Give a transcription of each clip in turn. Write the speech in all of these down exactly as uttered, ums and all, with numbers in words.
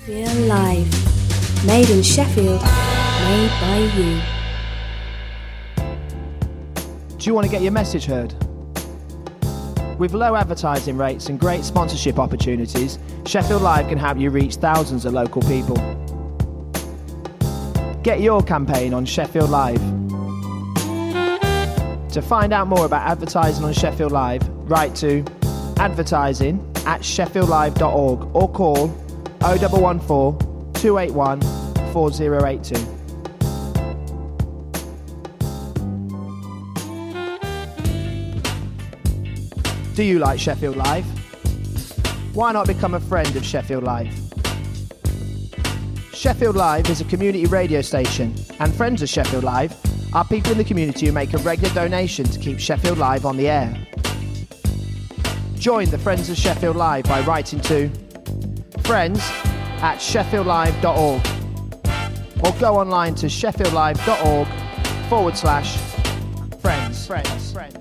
Feel Live. Made in Sheffield. Made by you. Do you want to get your message heard? With low advertising rates and great sponsorship opportunities, Sheffield Live can help you reach thousands of local people. Get your campaign on Sheffield Live. To find out more about advertising on Sheffield Live, write to advertising at sheffield live dot org or call oh one one four, two eight one, four oh eight two. Do you like Sheffield Live? Why not become a friend of Sheffield Live? Sheffield Live is a community radio station, and friends of Sheffield Live are people in the community who make a regular donation to keep Sheffield Live on the air. Join the Friends of Sheffield Live by writing to friends at sheffield live dot org or go online to sheffield live dot org forward slash friends. Friends. Friends.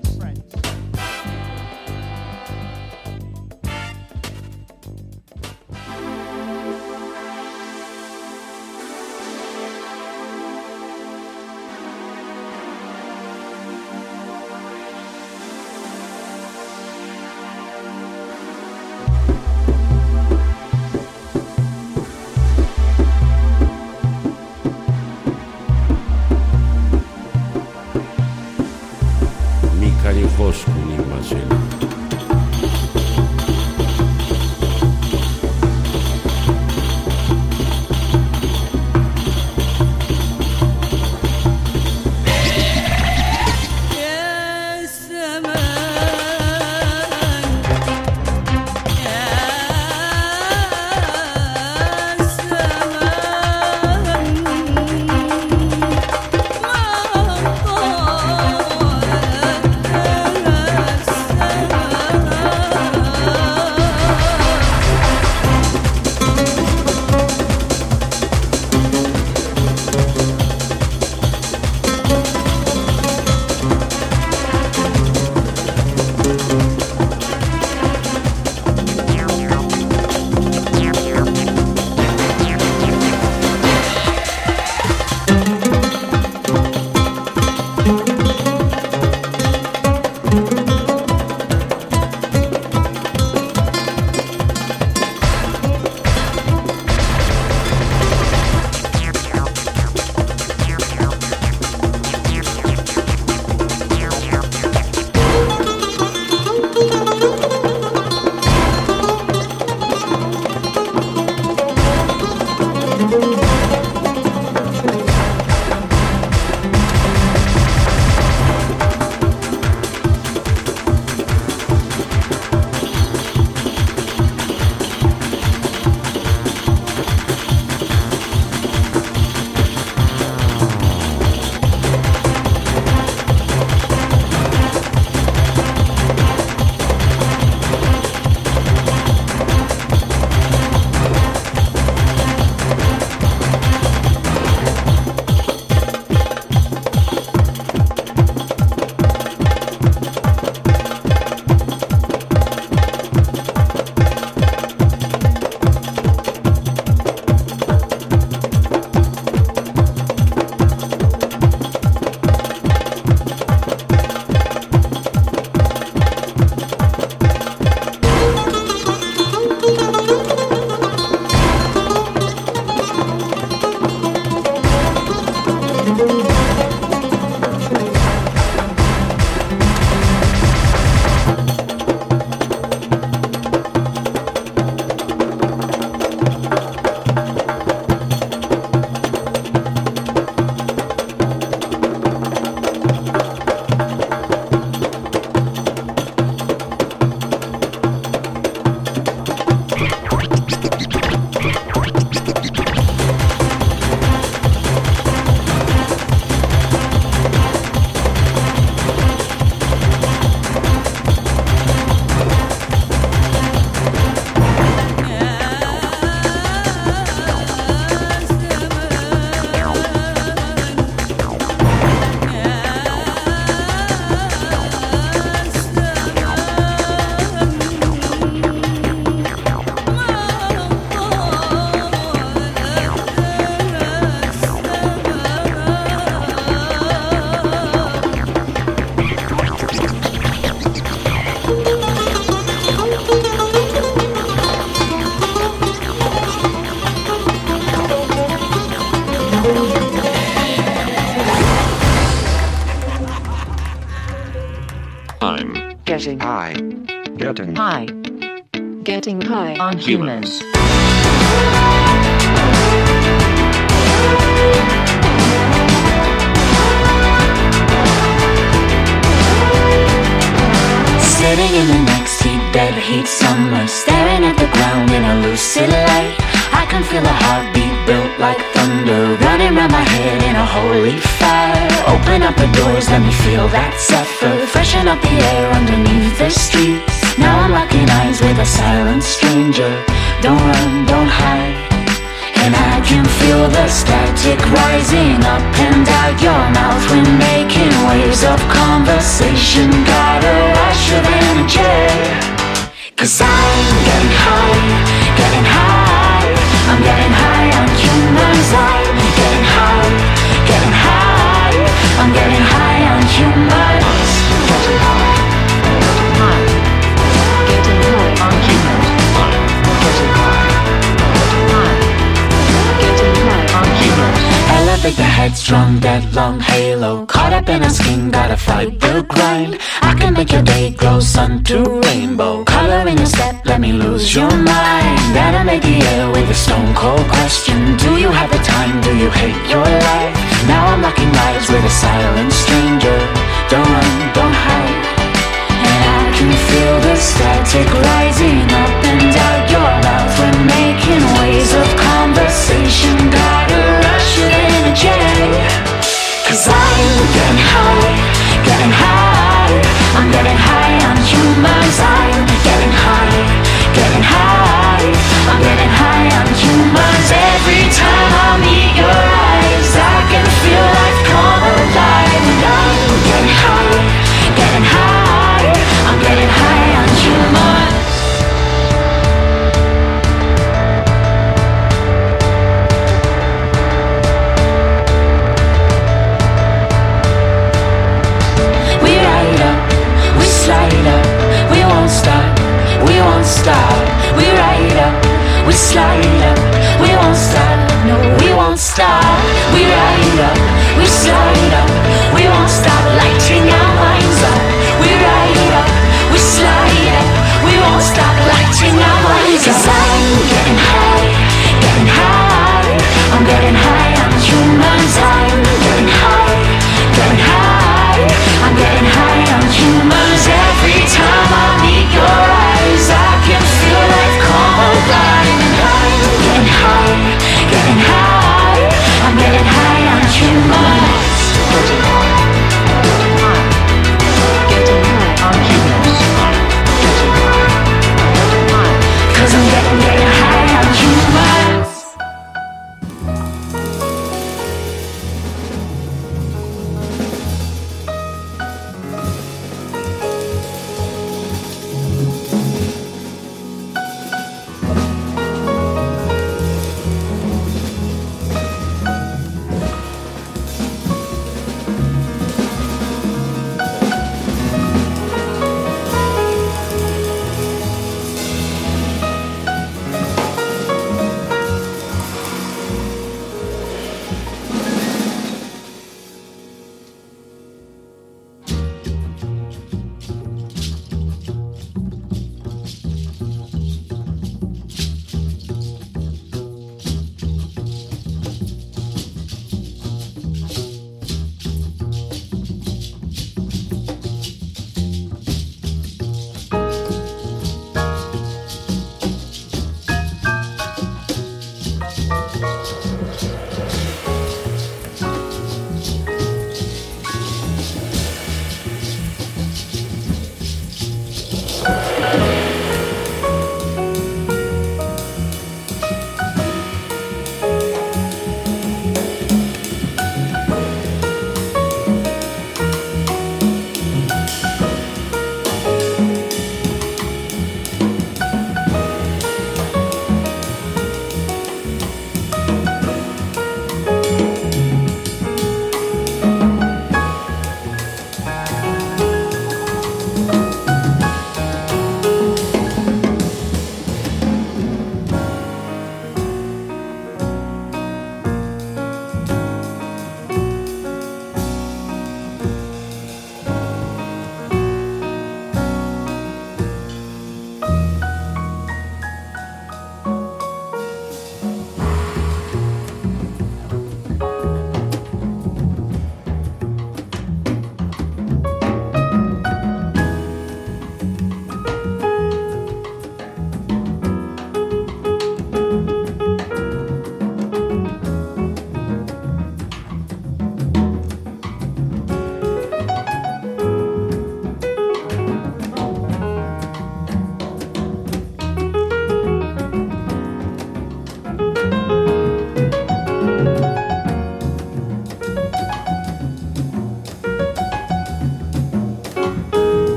Getting high. Getting high. Getting high on humans. Sitting in the next heat, dead heat summer, staring at the ground in a lucid light. I can feel a heartbeat built like thunder, running round my head in a holy fire. Open up the doors, let me feel that zephyr, freshen up the air underneath the streets. Now I'm locking eyes with a silent stranger. Don't run, don't hide. And I can feel the static rising up and out your mouth. We're making waves of conversation, got a rush of energy. Cause I'm getting high, getting high. I'm getting high on humans. I'm getting high, getting high. I'm getting high on humans. Getting high, high. Getting high on humans. Getting high, high. Getting high on humans. Elevate the headstrong, dead long halo. Caught up in a skin, gotta fight the grind. I can make your day glow, sun to rainbow. Color in your step, let me lose your mind. Animate the air with a stone cold question. Do you have the time, do you hate your life? Now I'm locking eyes with a silent stranger. Don't run, don't hide. And I can feel the static rising up and out your mouth. We're making waves of conversation, got a rush of energy. Cause I'm getting high, getting high. I'm getting high on humans. I'm getting high, getting high. I'm getting high on humans. Every time I meet your eyes, I can feel life come alive. And I'm getting high, getting high. I'm getting high on humans. We ride up, we slide up, we won't stop, we won't stop. We ride up, we slide up, we won't stop, no, we won't stop. We ride up, we slide up, we won't stop, lighting our minds up. We ride up, we slide up, we won't stop, lighting our minds up. Cause I'm getting high, getting high. I'm getting high on humans. I'm getting high, getting high. I'm getting high on humans. Every time I meet your eyes, I can feel life come alive. And I'm getting high, getting high. I'm getting high on humans. Getting high, getting high on humans. Getting high, cause I'm getting, getting high on humans.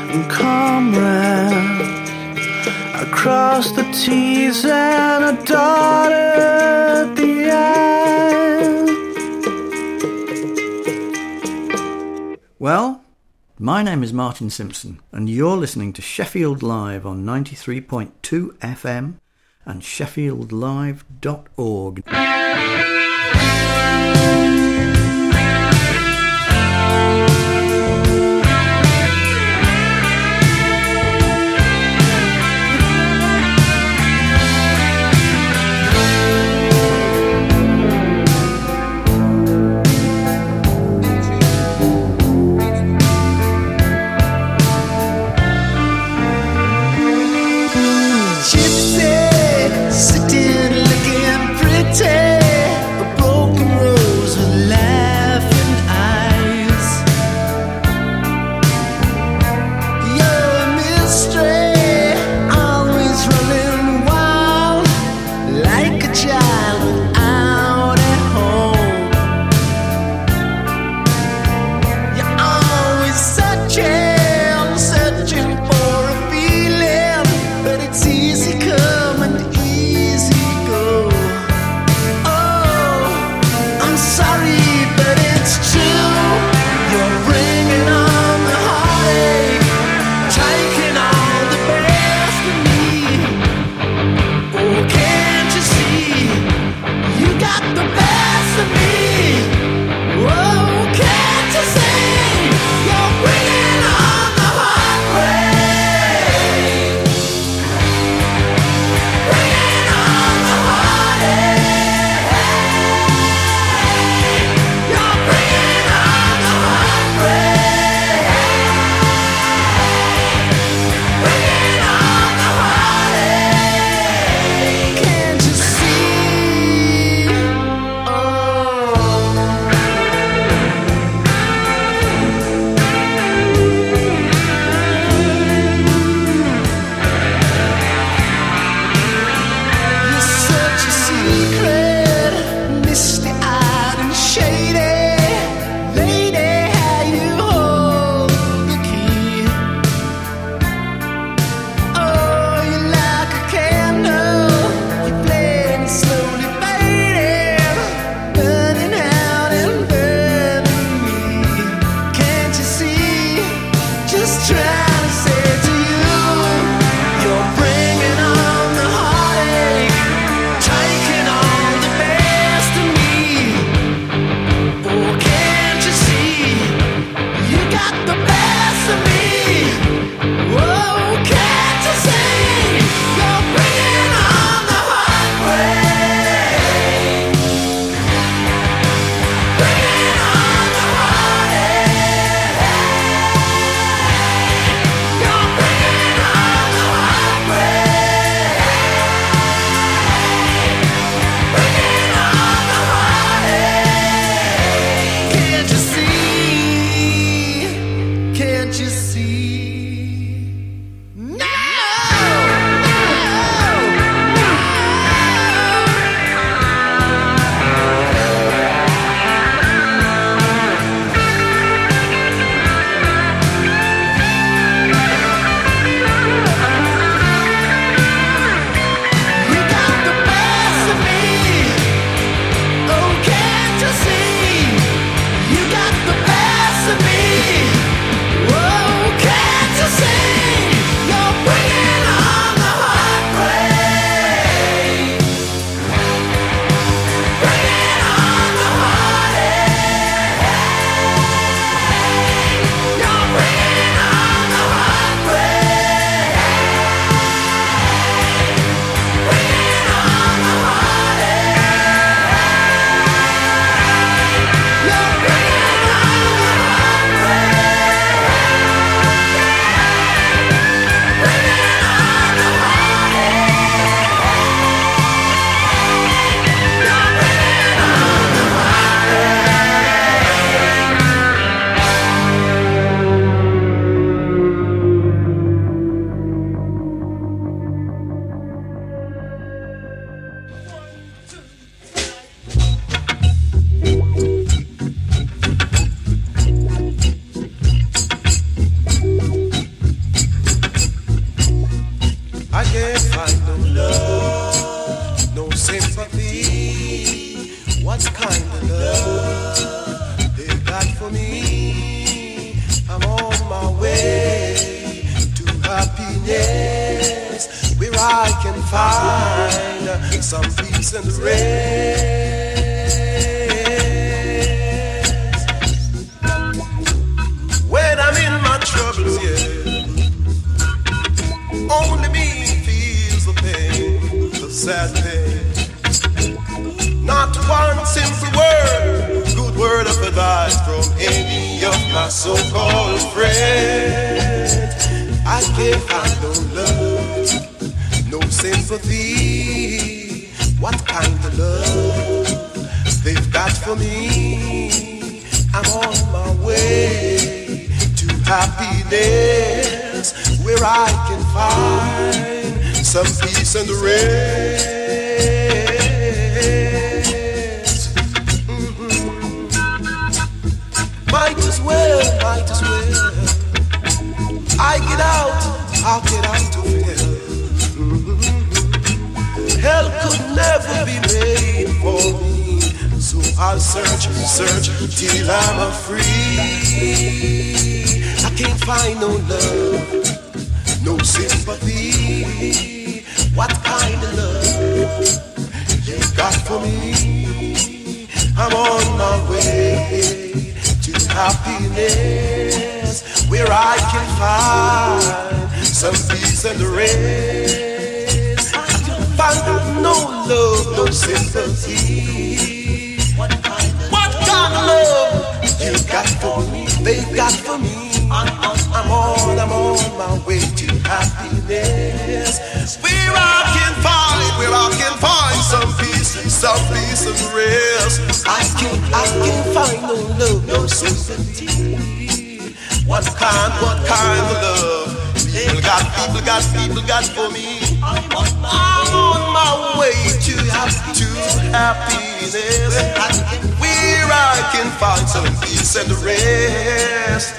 and comrade. I crossed the T's and I dotted the I's. Well, my name is Martin Simpson, and you're listening to Sheffield Live on ninety-three point two F M and sheffield live dot org. Okay. happiness, where I can find some peace and rest. When I'm in my troubles, yeah, only me feels the pain, the sad pain. Not one simple word, good word of advice from any of my so-called friends. I can't find no love, no sympathy. What kind of love they've got for me? I'm on my way to happiness, where I can find some peace and rest. Might as well, might as well. I get out, I'll get out of hell. Mm-hmm. Hell could never be made for me, so I'll search, search till I'm free. I can't find no love, no sympathy. What kind of love you got for me? I'm on my way to happiness, where I can find some peace and rest. I can find no love, no sympathy. What kind of, what kind of love you got for me? They got for me. I'm on, I'm on, I'm on my way to happiness, where I can find, where I can find some peace, some peace and rest. I can, I can find no love, no sympathy. What kind, what kind of love people got, people got, people got for me? I'm on my way to, to happiness, where I can find some peace and rest.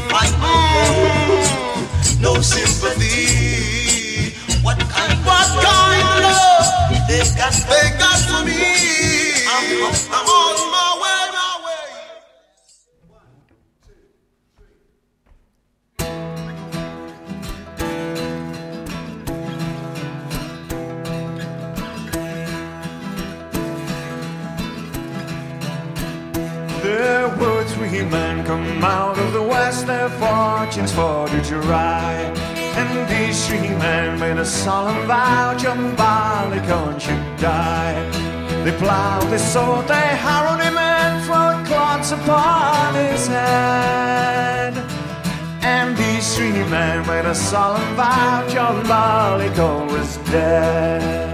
Mm, no sympathy. What kind, what kind of love they got, they got for me? I'm, I'm on my way, my way. There were three men come out of the west, their fortunes for to ride. And these three men made a solemn vow, John Barleycorn should die. They plowed, they sowed, they harrowed him and threw clods upon his head. And these three men made a solemn vow, John Barleycorn was dead.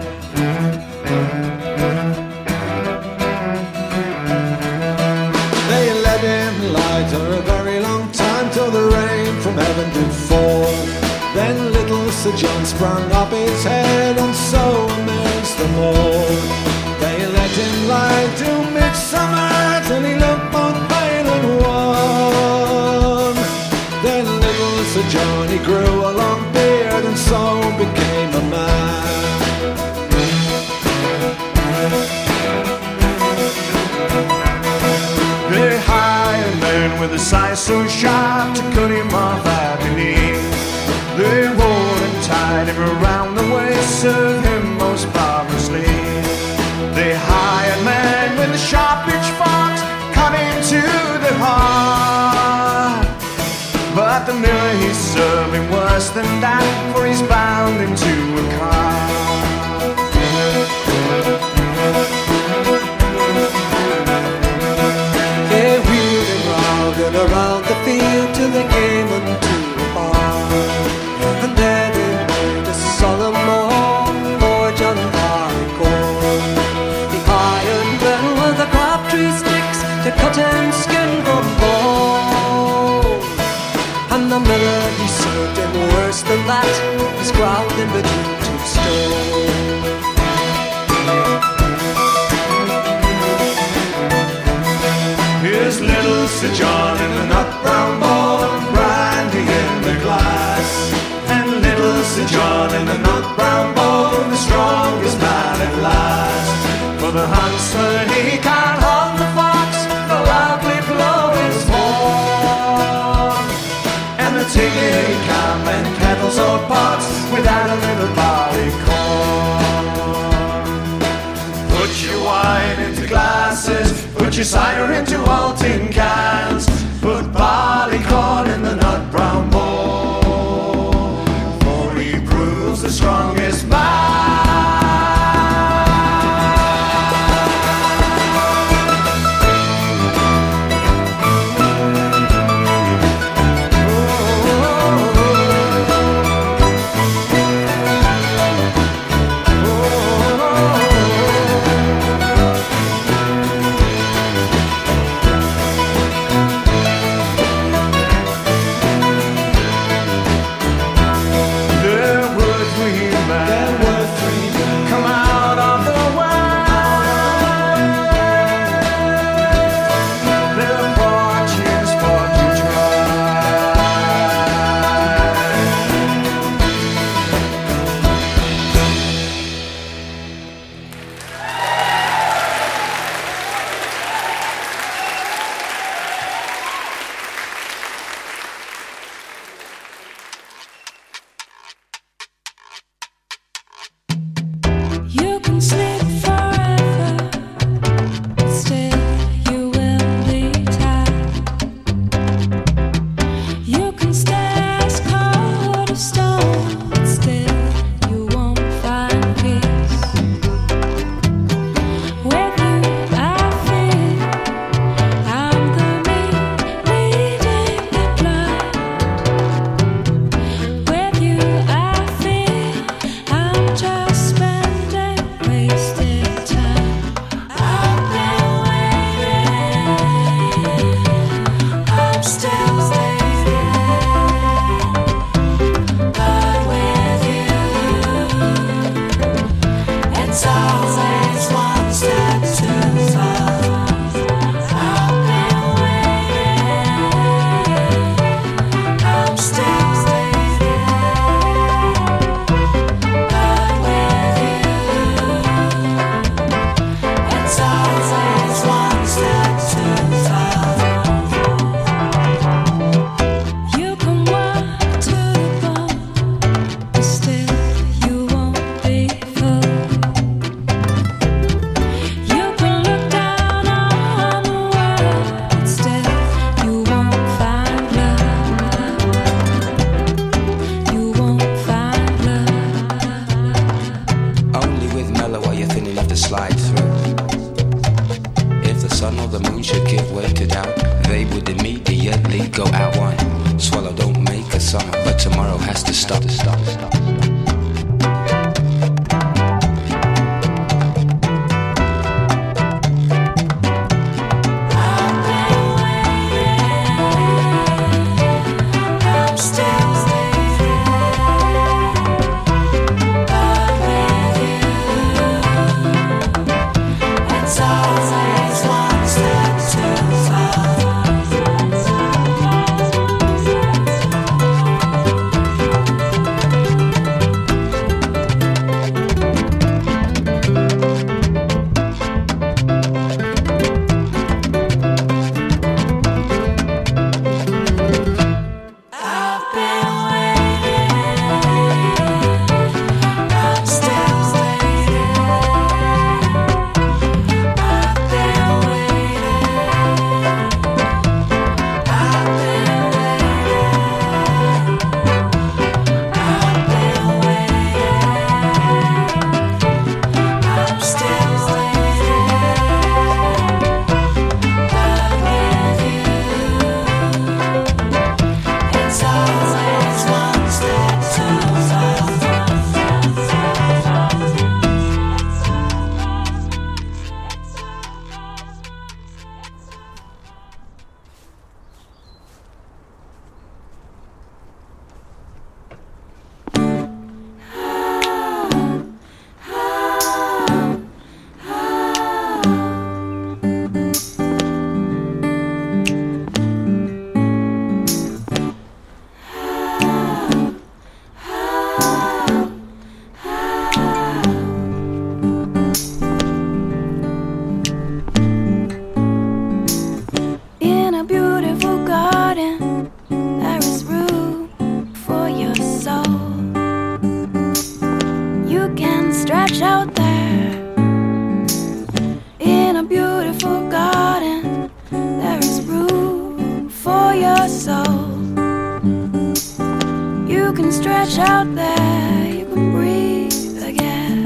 They let him lie for a very long time, till the rain from heaven did fall. Then little Sir John sprung up his head, and so amazed them all. They let him lie till midsummer, till he looked both pale and wan. Then little Sir John, he grew a long beard, and so became a man. They hired men with a size so sharp to cut him off at the knee. They wore and tied him around the waist, served him most barbarously. They hired men with the sharp pitchforks, cut him to the heart. But the miller, he's serving worse than that, for he's bound him to a cart. They wheeled him round and around the field till they came unto a barn. And there they made a solemn moan for John Barleycorn. The iron men with the crabtree sticks to cut him skin from bone. And the miller, he served him worse than that, he's ground him between two stones. Here's little Sir John in the nut brown bowl, and brandy in the glass. And little Sir John in the nut brown bowl, the strongest man at last. For the huntsman, he can't hunt the fox, the loudly blow his horn. And the tigger, he can't mend kettle kettles or pots without a little barley corn. Put your wine into glasses, put your cider into old tin cans, put barley corn in the nut brown bowl, for he proves the strongest man. can stretch out there, you can breathe again.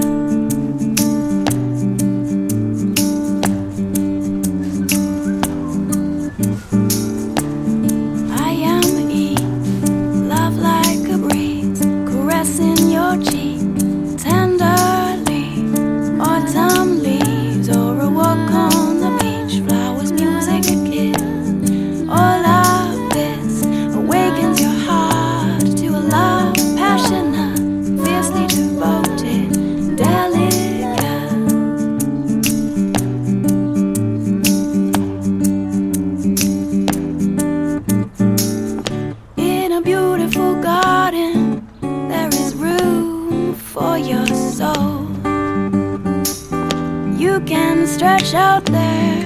I am Eve, love like a breeze, caressing your cheek tenderly. Autumn leaves or a walk on the beach, flowers, music, a kiss. All of this awakens your heart to a love passionate, fiercely devoted, delicate. In a beautiful garden, there is room for your soul. You can stretch out there.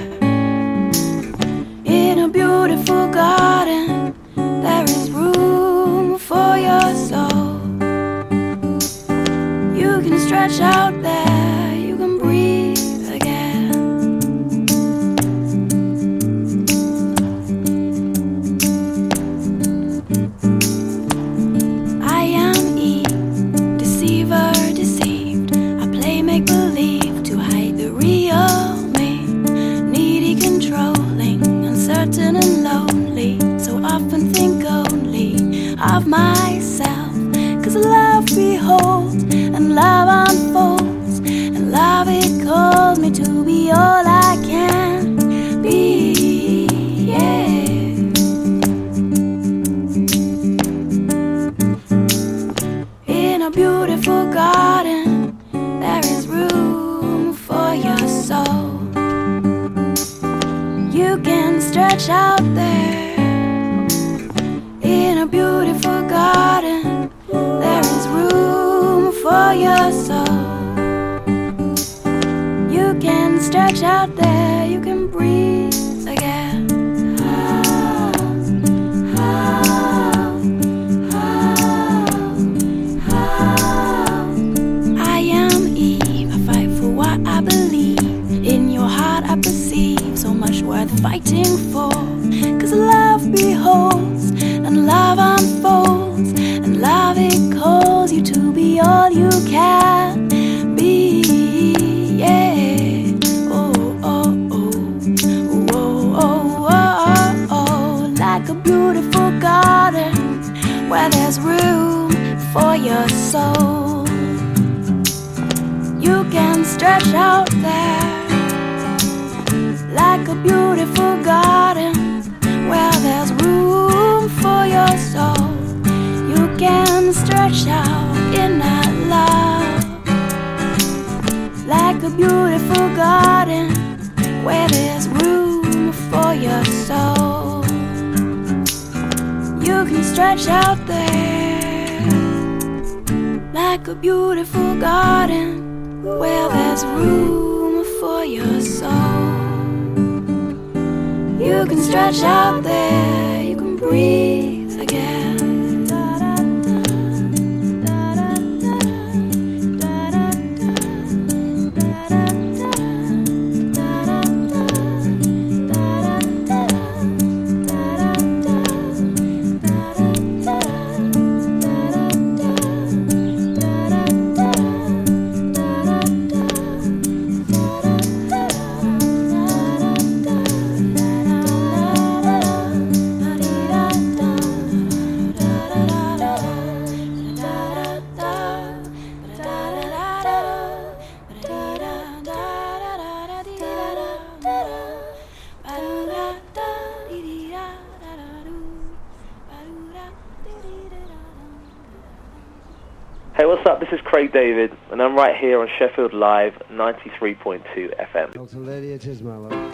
In a beautiful garden, there is room for your soul. You can stretch out there, you can breathe again. I am Eve, deceiver, deceived. I play make-believe to hide the real me. Needy, controlling, uncertain and lonely. So often think only of myself. Cause love beholds and love unfolds, and love it calls me to be all I can be. Yeah. In a beautiful garden, there is room for your soul. You can stretch out there. In a beautiful garden, there is room for your soul. You can stretch out there, you can breathe again. I am Eve, I fight for what I believe. In your heart I perceive so much worth fighting for. Cause love beholds and love unfolds, and love it calls you to be all you can be. Yeah. Oh, oh, oh. Oh, oh, oh, oh, oh. Like a beautiful garden where there's room for your soul. You can stretch out there. Like a beautiful garden where there's room for your soul. You can stretch out in that love. Like a beautiful garden where there's room for your soul. You can stretch out there. Like a beautiful garden where there's room for your soul. You can stretch out there, you can breathe again. Hey, what's up? This is Craig David, and I'm right here on Sheffield Live ninety-three point two F M. Doctor Lady, it is my love.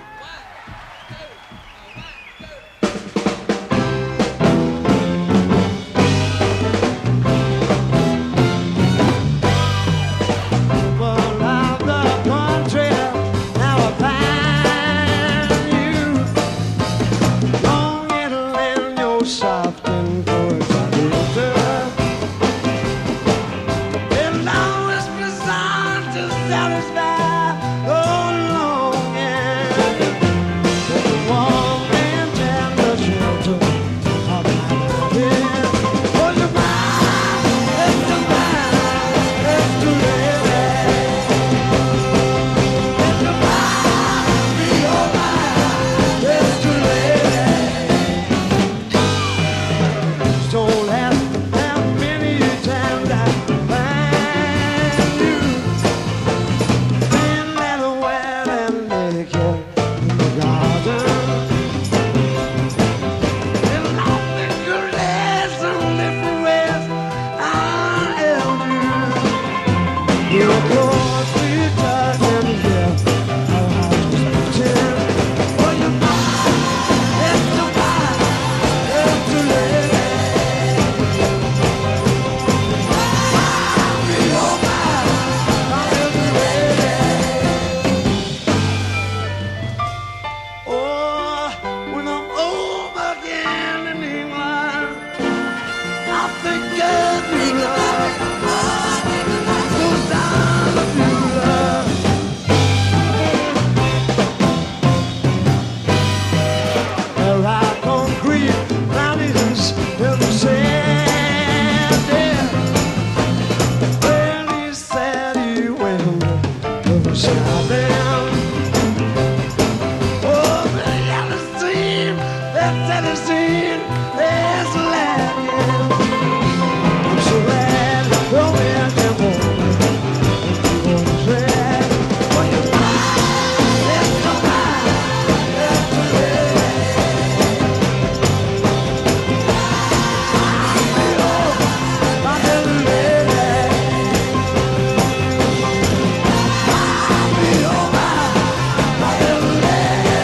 Satisfy, oh Lord, yeah. think of you, love. Those eyes of you, love. Well, like concrete mountains in the sand, yeah. Well, he said he will upside down. Oh, the yellow steam, that Tennessee is land, yeah. I'm so glad, oh man, come on, keep on saying, when you ride, let's go ride, let's go ride. My little lady, I'll be alright, my little lady.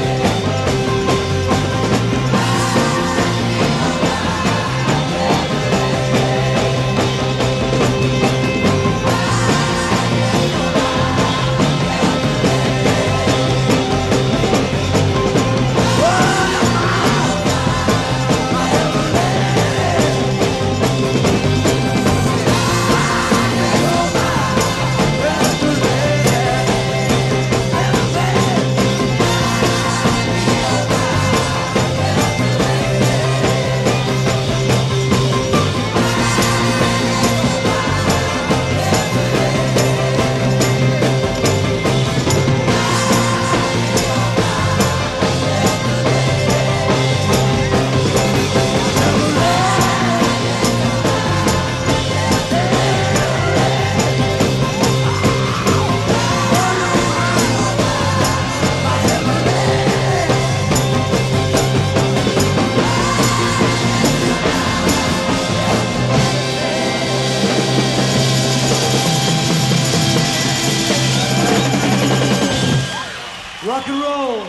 Rock and roll.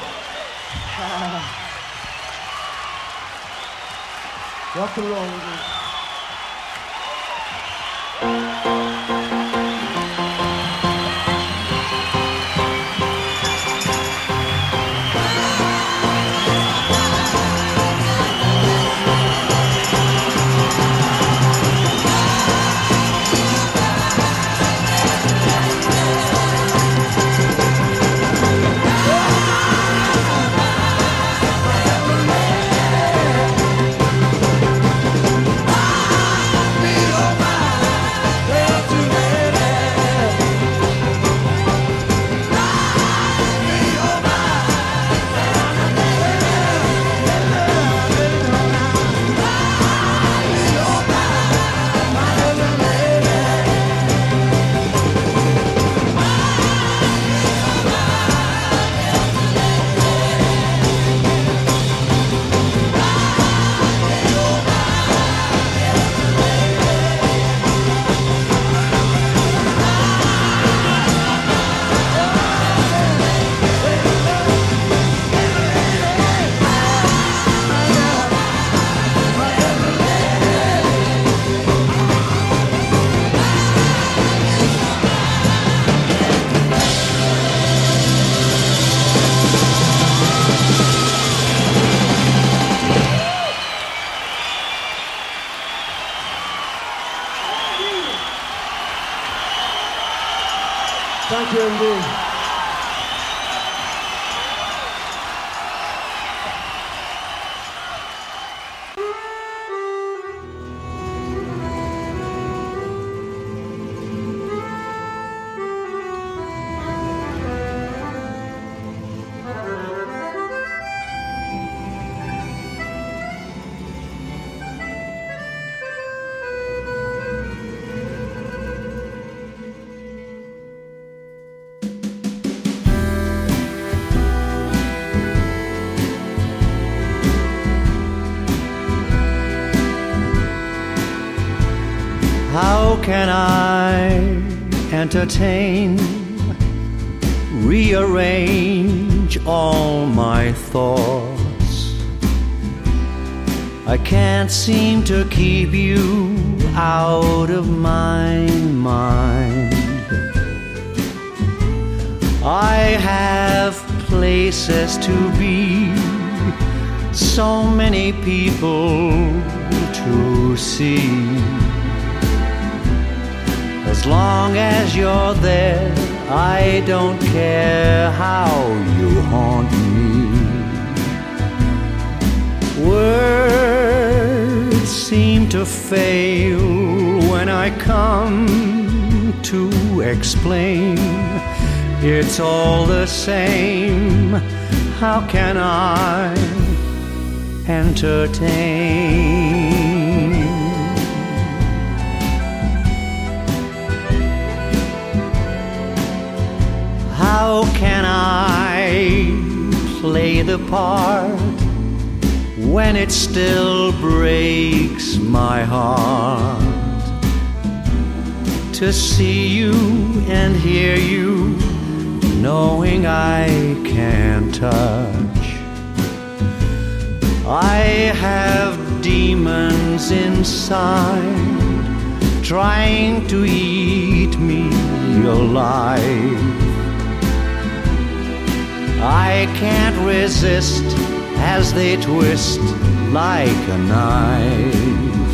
Rock and roll. Thank you indeed. How can I entertain, rearrange all my thoughts? I can't seem to keep you out of my mind. I have places to be, so many people to see. As long as you're there, I don't care how you haunt me. Words seem to fail when I come to explain. It's all the same. How can I entertain? How can I play the part when it still breaks my heart to see you and hear you, knowing I can't touch? I have demons inside trying to eat me alive. I can't resist as they twist like a knife.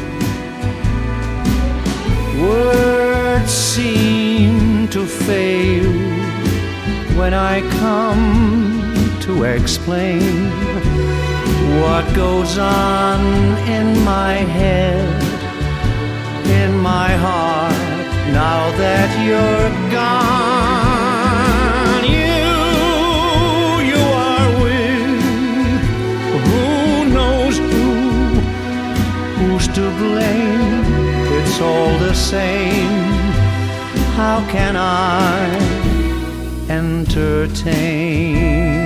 Words seem to fail when I come to explain what goes on in my head, in my heart, now that you're gone. You, you are with who knows who, who's to blame? It's all the same. How can I entertain?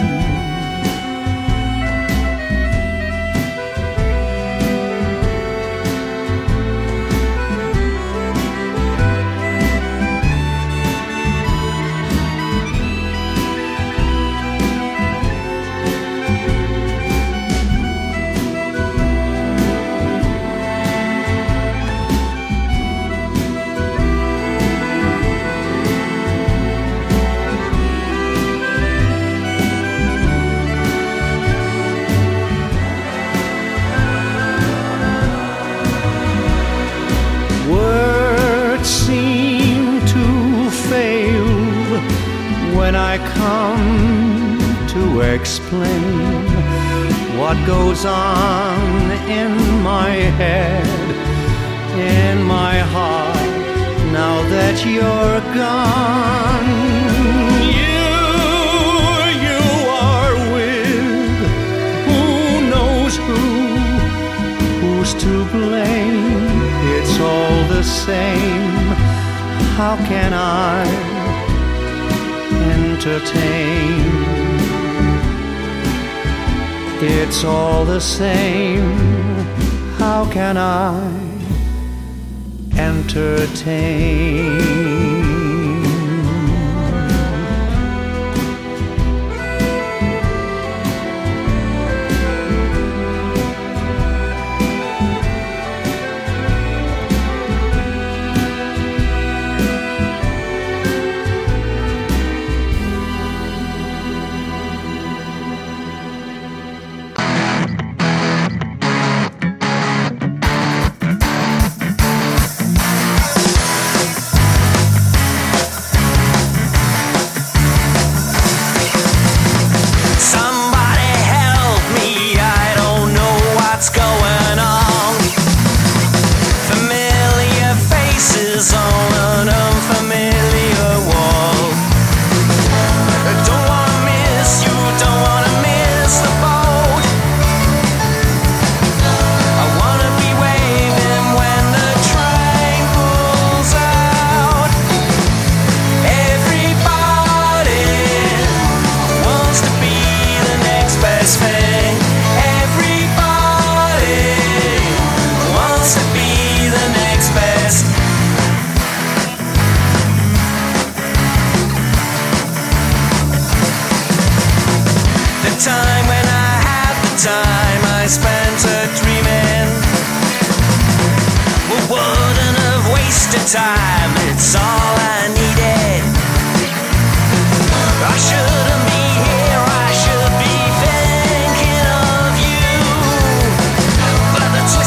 When I come to explain what goes on in my head, in my heart, now that you're gone. You, you are with who knows who, who's to blame? It's all the same. How can I entertain? It's all the same. How can I entertain? Time, it's all I needed. I shouldn't be here, I should be thinking of you. But the twist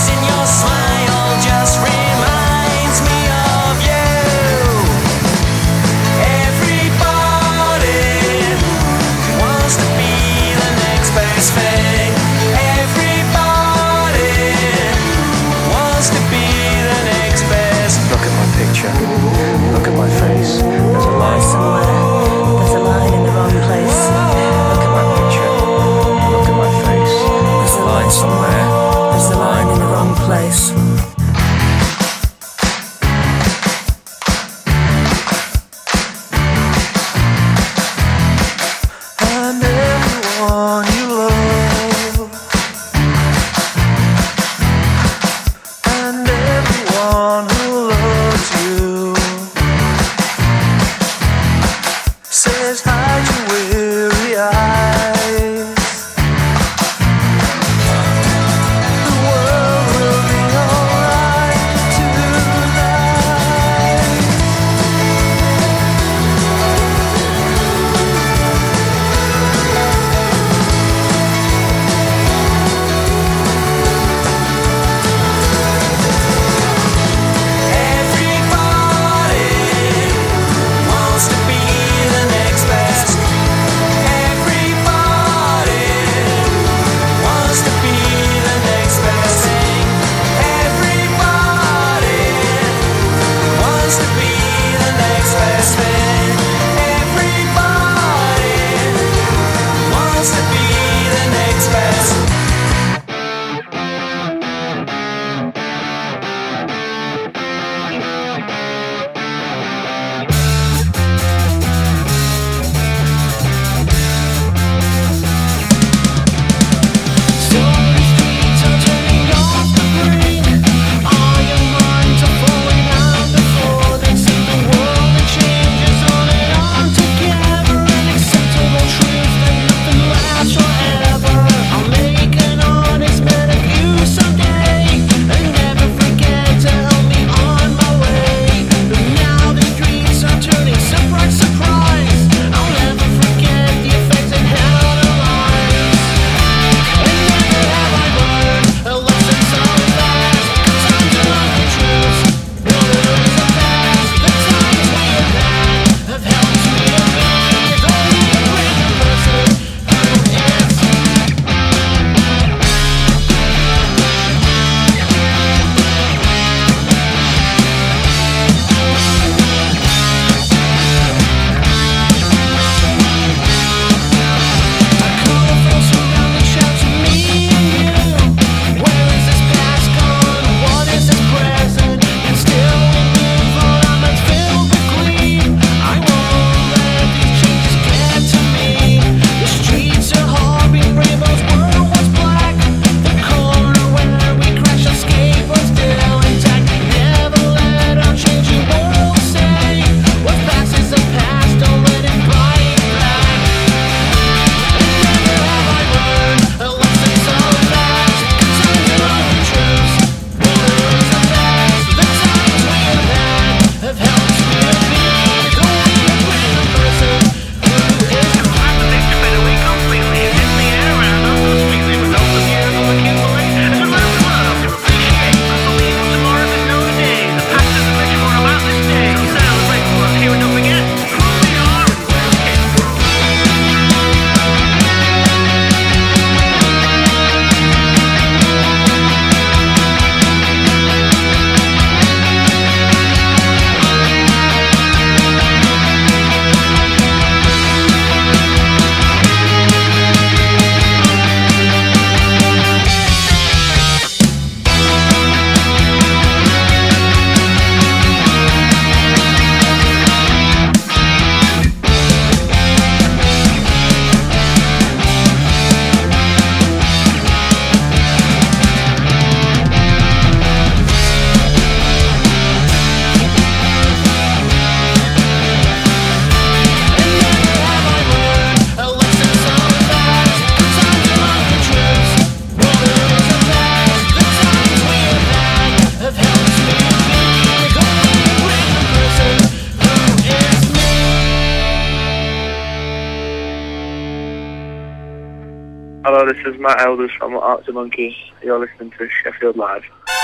Hello, this is Matt Elders from Arctic Monkeys. You're listening to Sheffield Live.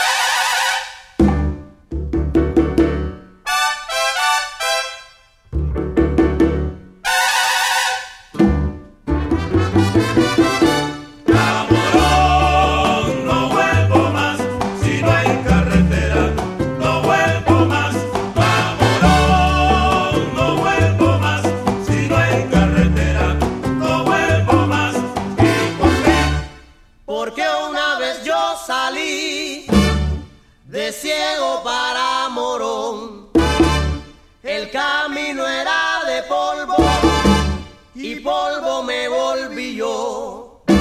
Ciego para Morón, el camino era de polvo y polvo me volví yo.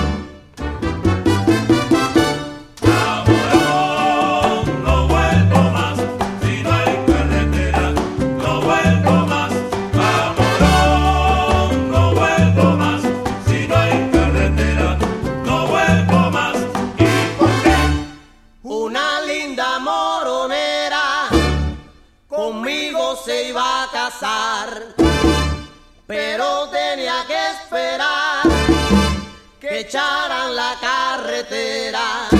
Se iba a casar, pero tenía que esperar que echaran la carretera.